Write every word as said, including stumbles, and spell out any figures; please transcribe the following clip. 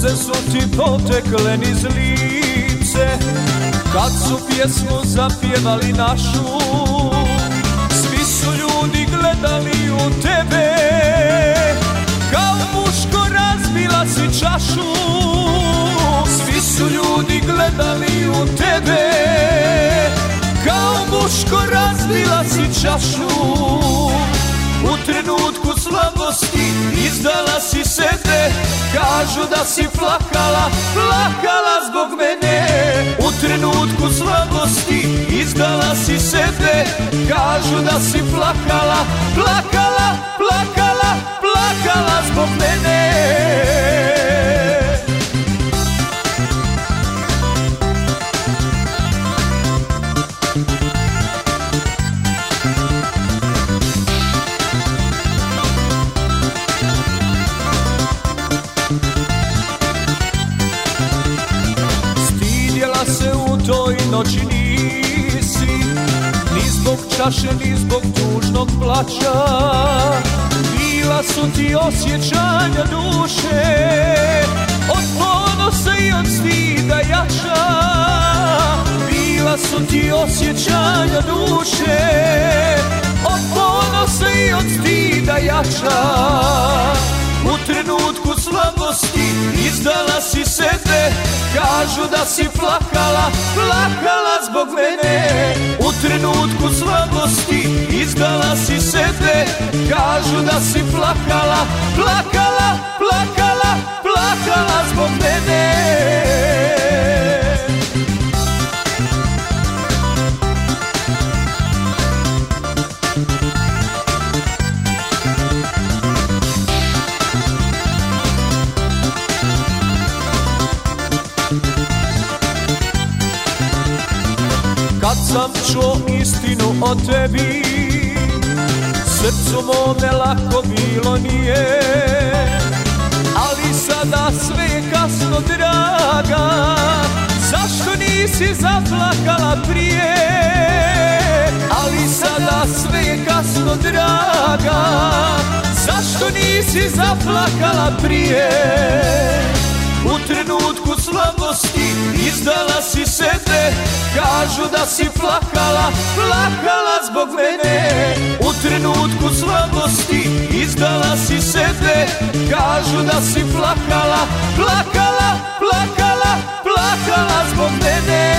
Suze su ti potekle niz lice kad su pjesmu zapjevali našu. Svi su ljudi gledali u tebe, kao muško razbila si čašu. Svi su ljudi gledali u tebe, kao muško razbila si čašu. U trenutku slabosti izdala si sebe, kažu da si plakala, plakala zbog mene. U trenutku slabosti izdala si sebe, kažu da si plakala, plakala, plakala, plakala zbog mene. Se u toj noći nisi, ni zbog čaše, ni zbog tužnog plaća. Bila su ti osjećanja duše, od ponosa i od stida jača. Bila su ti osjećanja duše, od ponosa i od stida jača. U trenutku slabosti izdala si sebe, kažu da si plakala, plakala zbog mene. U trenutku slabosti izdala si sebe, kažu da si plakala, plakala, plakala, plakala zbog mene. Kad sam čuo istinu o tebi, srcu mome lako bilo nije. Ali sada sve je kasno, draga, zašto nisi zaplakala prije? Ali sada sve je kasno, draga, zašto nisi zaplakala prije? U trenutku slabosti izdala si sebe, kažu da si plakala, plakala zbog mene. U trenutku slabosti izdala si sebe, kažu da si plakala, plakala, plakala, plakala zbog mene.